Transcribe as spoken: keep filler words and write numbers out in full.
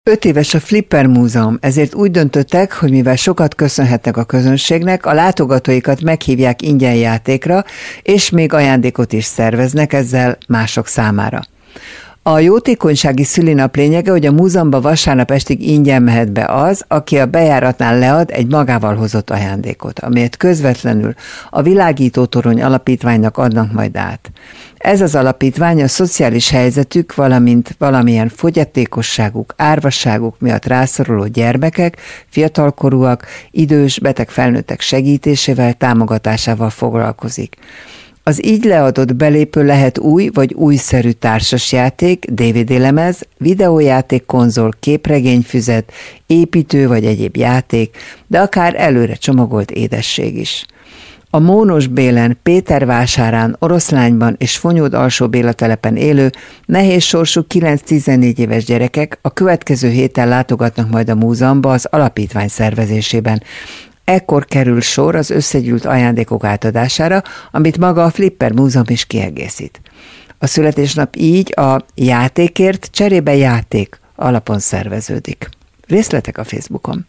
Öt éves a Flipper Múzeum, ezért úgy döntöttek, hogy mivel sokat köszönhetnek a közönségnek, a látogatóikat meghívják ingyen játékra, és még ajándékot is szerveznek ezzel mások számára. A jótékonysági szülinap lényege, hogy a múzeumba vasárnap estig ingyen mehet be az, aki a bejáratnál lead egy magával hozott ajándékot, amelyet közvetlenül a Világító Torony Alapítványnak adnak majd át. Ez az alapítvány a szociális helyzetük, valamint valamilyen fogyatékosságuk, árvasságuk miatt rászoruló gyermekek, fiatalkorúak, idős, beteg felnőttek segítésével, támogatásával foglalkozik. Az így leadott belépő lehet új vagy újszerű társasjáték, dé vé dé-lemez, videójáték, konzol, képregényfüzet, építő vagy egyéb játék, de akár előre csomagolt édesség is. A Mónos Bélen, Pétervásárán, Oroszlányban és Fonyód alsó Béla telepen élő, nehéz sorsú kilenc-tizennégy éves gyerekek a következő héten látogatnak majd a múzeumba az alapítvány szervezésében. Ekkor kerül sor az összegyűlt ajándékok átadására, amit maga a Flipper Múzeum is kiegészít. A születésnap így a játékért cserébe játék alapon szerveződik. Részletek a Facebookon.